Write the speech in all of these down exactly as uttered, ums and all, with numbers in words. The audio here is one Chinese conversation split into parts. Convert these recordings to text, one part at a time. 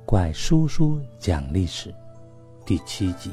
怪叔叔讲历史第七集。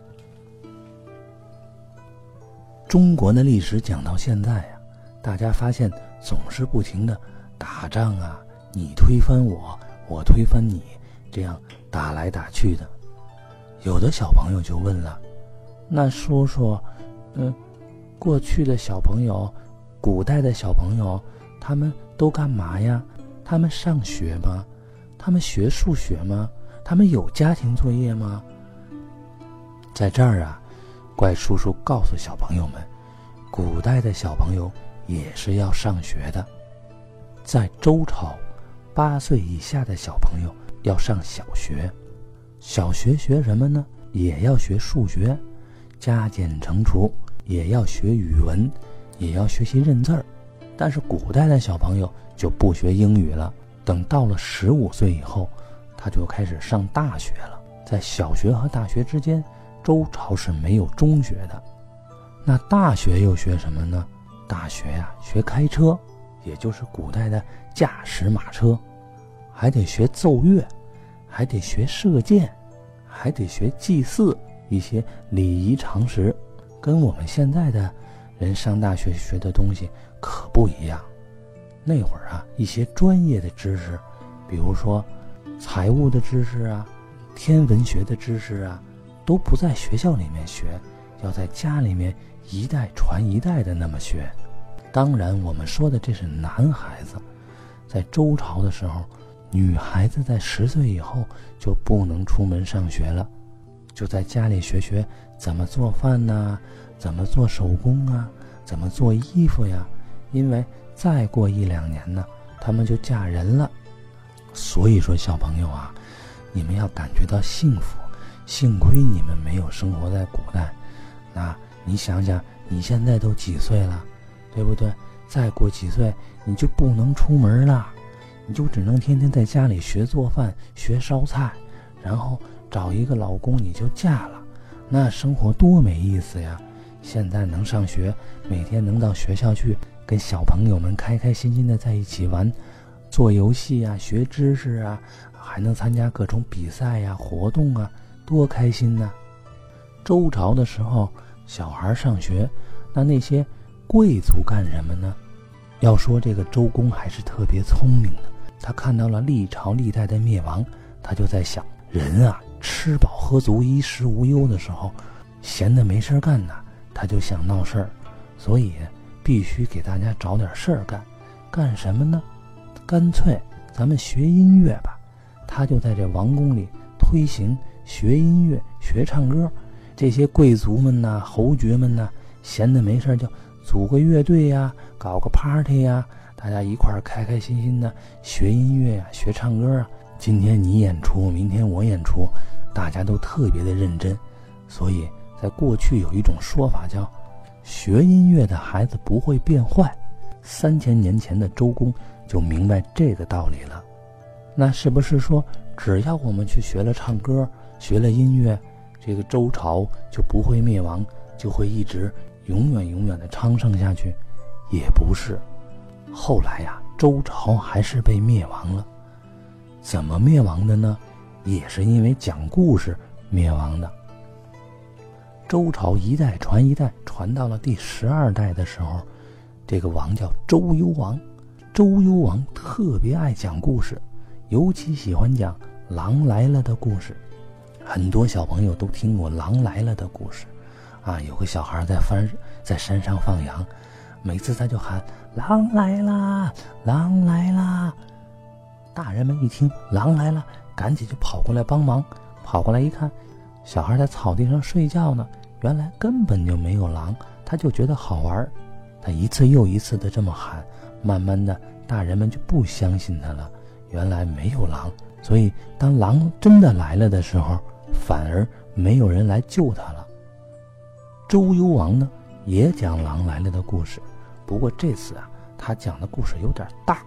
中国的历史讲到现在啊，大家发现总是不停的打仗啊，你推翻我，我推翻你，这样打来打去的。有的小朋友就问了，那叔叔，嗯，过去的小朋友，古代的小朋友，他们都干嘛呀？他们上学吗？他们学数学吗？他们有家庭作业吗？在这儿啊，怪叔叔告诉小朋友们，古代的小朋友也是要上学的。在周朝，八岁以下的小朋友要上小学。小学学什么呢？也要学数学，加减乘除，也要学语文，也要学习认字儿。但是古代的小朋友就不学英语了，等到了十五岁以后，他就开始上大学了。在小学和大学之间，周朝是没有中学的。那大学又学什么呢？大学呀、啊，学开车，也就是古代的驾驶马车，还得学奏乐，还得学射箭，还得学祭祀，一些礼仪常识，跟我们现在的人上大学学的东西可不一样。那会儿啊，一些专业的知识，比如说财务的知识啊，天文学的知识啊，都不在学校里面学，要在家里面一代传一代的那么学。当然我们说的这是男孩子，在周朝的时候，女孩子在十岁以后就不能出门上学了，就在家里学学怎么做饭啊，怎么做手工啊，怎么做衣服呀。因为再过一两年呢，他们就嫁人了。所以说小朋友啊，你们要感觉到幸福，幸亏你们没有生活在古代。那你想想，你现在都几岁了，对不对？再过几岁你就不能出门了，你就只能天天在家里学做饭，学烧菜，然后找一个老公你就嫁了，那生活多没意思呀。现在能上学，每天能到学校去跟小朋友们开开心心的在一起玩，做游戏啊，学知识啊，还能参加各种比赛呀、活动啊，多开心呢。周朝的时候，小孩上学，那那些贵族干什么呢？要说这个周公还是特别聪明的，他看到了历朝历代的灭亡，他就在想，人啊，吃饱喝足，衣食无忧的时候，闲得没事干呢，他就想闹事儿，所以必须给大家找点事儿干。干什么呢？干脆咱们学音乐吧。他就在这王宫里推行学音乐，学唱歌。这些贵族们呐、侯爵们呐，闲得没事就组个乐队呀，搞个 party 呀，大家一块儿开开心心的学音乐呀，学唱歌啊。今天你演出，明天我演出，大家都特别的认真。所以在过去有一种说法叫学音乐的孩子不会变坏。三千年前的周公就明白这个道理了。那是不是说只要我们去学了唱歌，学了音乐，这个周朝就不会灭亡，就会一直永远永远的昌盛下去？也不是。后来呀、啊，周朝还是被灭亡了。怎么灭亡的呢？也是因为讲故事灭亡的。周朝一代传一代，传到了第十二代的时候，这个王叫周幽王。周幽王特别爱讲故事，尤其喜欢讲狼来了的故事。很多小朋友都听过狼来了的故事啊，有个小孩在翻在山上放羊，每次他就喊狼来啦，狼来啦。大人们一听狼来了，赶紧就跑过来帮忙。跑过来一看，小孩在草地上睡觉呢，原来根本就没有狼，他就觉得好玩。他一次又一次的这么喊，慢慢的大人们就不相信他了，原来没有狼。所以当狼真的来了的时候，反而没有人来救他了。周幽王呢，也讲狼来了的故事，不过这次啊，他讲的故事有点大。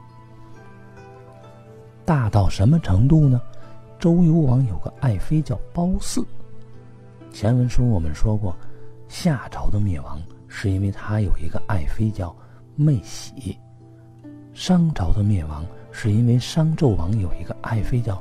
大到什么程度呢？周幽王有个爱妃叫褒姒。前文书我们说过，夏朝的灭亡是因为他有一个爱妃叫妹喜。商朝的灭亡是因为商纣王有一个爱妃叫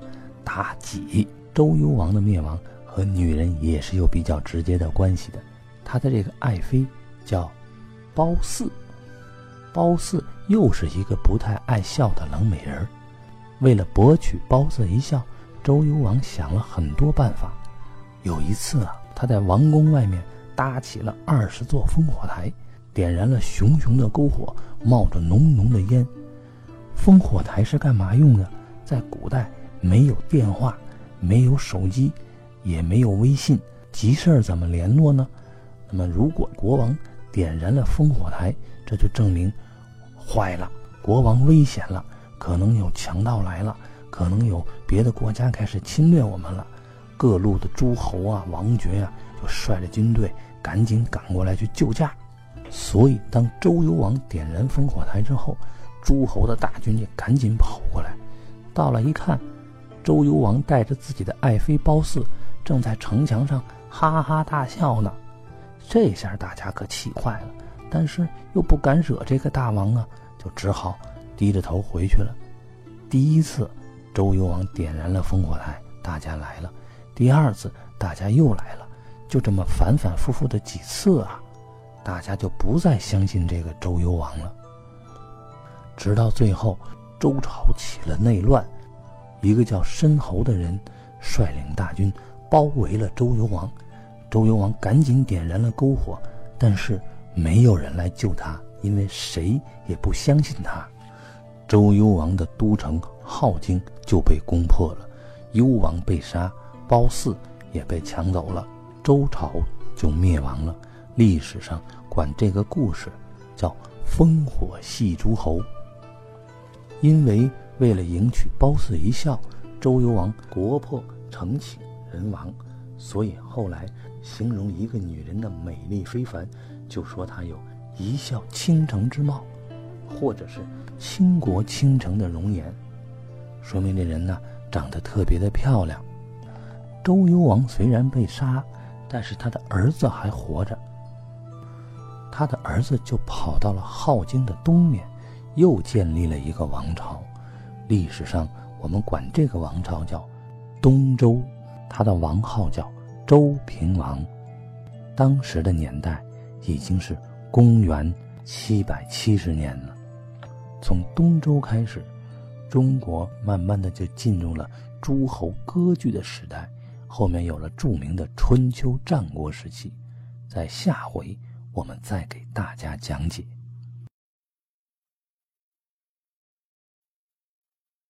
妲己。周幽王的灭亡和女人也是有比较直接的关系的。他的这个爱妃叫褒姒，褒姒又是一个不太爱笑的冷美人。为了博取褒姒一笑，周幽王想了很多办法。有一次啊，他在王宫外面搭起了二十座烽火台，点燃了熊熊的篝火，冒着浓浓的烟。烽火台是干嘛用的？在古代没有电话，没有手机，也没有微信，急事怎么联络呢？那么如果国王点燃了烽火台，这就证明坏了，国王危险了，可能有强盗来了，可能有别的国家开始侵略我们了。各路的诸侯啊、王爵啊，就率着军队赶紧赶过来去救驾。所以当周幽王点燃烽火台之后，诸侯的大军也赶紧跑过来。到了一看，周幽王带着自己的爱妃褒姒正在城墙上哈哈大笑呢。这下大家可气坏了，但是又不敢惹这个大王啊，就只好低着头回去了。第一次周幽王点燃了烽火台，大家来了；第二次大家又来了，就这么反反复复的几次啊，大家就不再相信这个周幽王了。直到最后周朝起了内乱，一个叫申侯的人率领大军包围了周幽王。周幽王赶紧点燃了篝火，但是没有人来救他，因为谁也不相信他。周幽王的都城镐京就被攻破了，幽王被杀，褒姒也被抢走了，周朝就灭亡了。历史上管这个故事叫烽火戏诸侯。因为为了迎娶褒姒一笑，周幽王国破城倾人亡，所以后来形容一个女人的美丽非凡，就说她有一笑倾城之貌，或者是倾国倾城的容颜，说明这人呢长得特别的漂亮。周幽王虽然被杀，但是他的儿子还活着，他的儿子就跑到了镐京的东面，又建立了一个王朝。历史上我们管这个王朝叫东周，他的王号叫周平王。当时的年代已经是公元七百七十年了。从东周开始，中国慢慢的就进入了诸侯割据的时代，后面有了著名的春秋战国时期。在下回我们再给大家讲解。